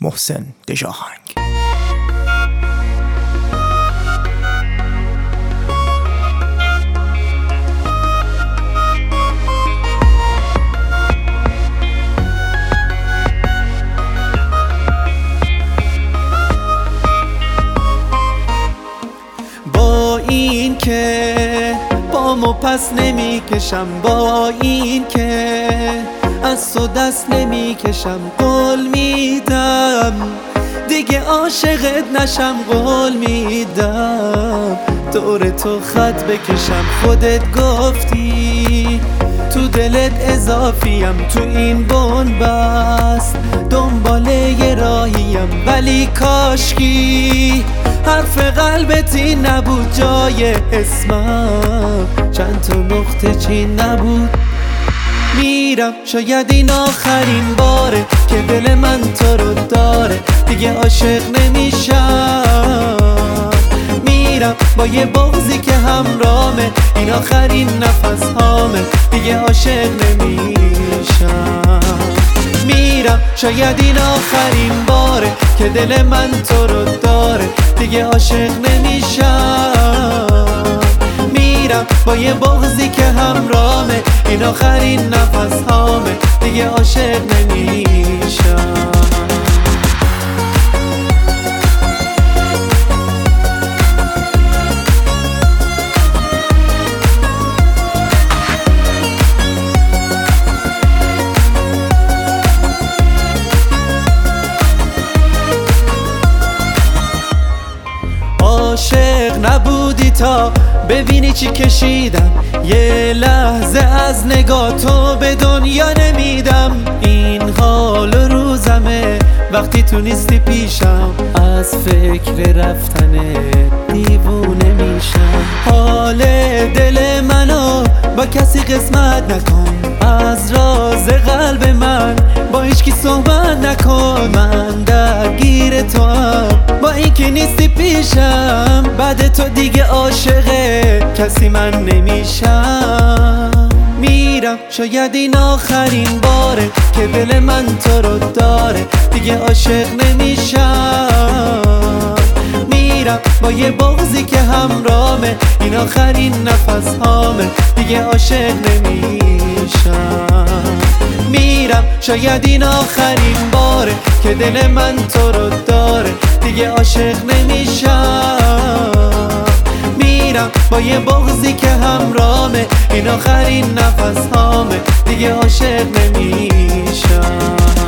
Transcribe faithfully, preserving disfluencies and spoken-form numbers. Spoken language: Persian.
محسن دژآهنگ. با این که پامو پس نمی کشم، با این که از تو دست نمی کشم، قول میدم دیگه عاشقت نشم، قول میدم دور تو خط بکشم. خودت گفتی تو دلت اضافیم، تو این بنبست دنبال یه راهیم، ولی کاشکی حرف قلبت این نبود، جای اسمم چند تا نقطه چین نبود. میرم شاید این آخرین باره که دل من تو رو داره، دیگه عاشق نمیشم. میرم با یه بغضی که همرامه، این آخرین نفس هامه، دیگه عاشق نمیشم. میرم شاید این آخرین باره که دل من تو رو داره، دیگه عاشق نمیشم. میرم با یه بغضی که همرامه، این آخرین نفس هامه، دیگه عاشق نمیشم. عاشق نبودی تا ببینی چی کشیدم، یه لحظه از نگاه تو به دنیا نمیدم. این حال روزمه وقتی تو نیستی پیشم، از فکر رفتن دیوونه میشم. حال دل منو با کسی قسمت نکن، از راز قلب من با هیچکی صحبت نکن. من درگیر تو هم با اینکه نیستی پیشم، بعد تو دیگه عاشق کسی من نمیشم. میرم شاید این آخرین باره که دل من تو رو داره، دیگه عاشق نمیشم. میرم با یه بغضی که همرامه، این آخرین نفس هامه، دیگه عاشق نمیشم. میرم شاید این آخرین باره که دل من تو رو داره، دیگه عاشق نمیشم. میرم با یه بغضی که همرامه، این آخرین نفس هامه، دیگه عاشق نمیشم.